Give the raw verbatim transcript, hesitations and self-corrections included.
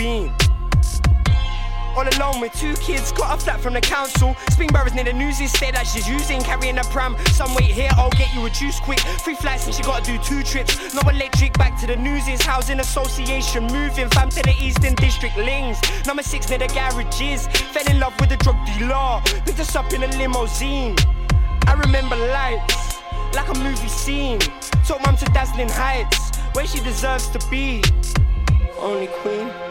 been? All alone with two kids, got a flat from the council. Spring barrels near the news instead that she's using. Carrying a pram, some wait here, I'll get you a juice quick. Three flights and she gotta do two trips. No electric, back to the news is housing association. Moving fam to the Eastern District links. Number six near the garages. Fell in love with the drug dealer. Picked us up in a limousine. I remember lights, like a movie scene. Took mum to dazzling heights, where she deserves to be. Only queen.